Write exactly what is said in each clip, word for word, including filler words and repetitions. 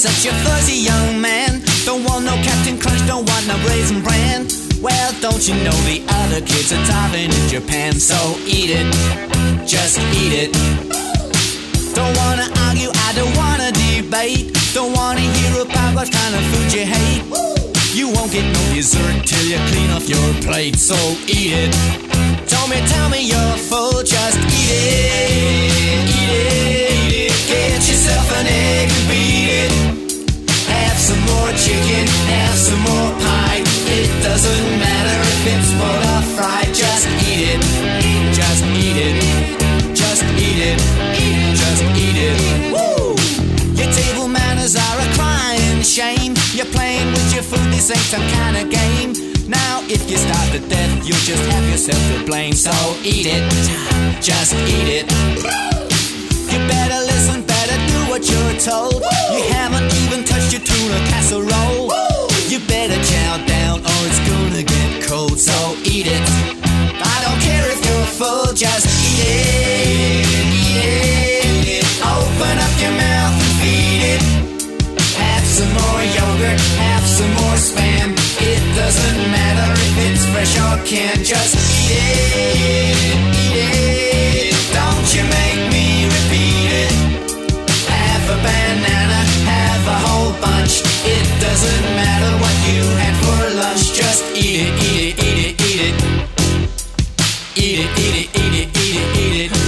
such a fuzzy young man. Don't want no Captain Crunch, don't want no Raisin Bran. Well, don't you know the other kids are starving in Japan? So eat it, just eat it. Don't wanna argue, I don't wanna debate. Don't wanna hear about what kind of food you hate. You won't get no dessert till you clean off your plate. So eat it. Don't me tell me you're full, just eat it. Eat it, eat it. Get yourself an egg and beat it. Have some more chicken, have some more pie. It doesn't matter if it's boiled or fried. Just eat it. Just eat it. Just eat it. Just eat it. Woo! Your table manners are a crying shame. You're playing with your food, this ain't some kind of game. Now if you starve to death, you'll just have yourself to blame. So eat it, just eat it. You better listen, better do what you're told. You haven't even touched your tuna casserole. You better chow down or it's gonna get cold. So eat it. I don't care if you're full, just eat it. Eat it, eat it. Open up your mouth and feed it. Have some more yogurt, have some more Spam. It doesn't matter if it's fresh or canned. Just eat it, eat it. Don't you make me repeat it. Have a banana, have a whole bunch. It doesn't matter what you had for lunch. Just eat it, eat it, eat it, eat it. Eat it, eat it, eat it, eat it, eat it.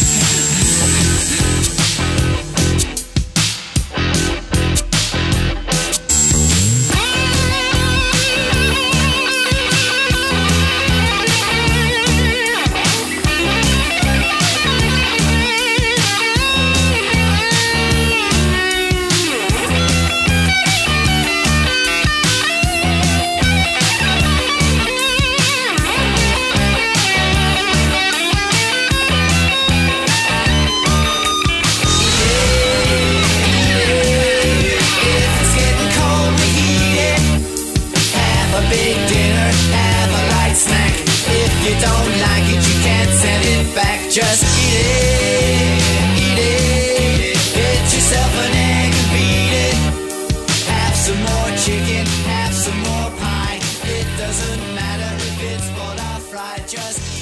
Just eat it, eat it. Get yourself an egg and beat it. Have some more chicken, have some more pie. It doesn't matter if it's boiled or fried. Just eat it.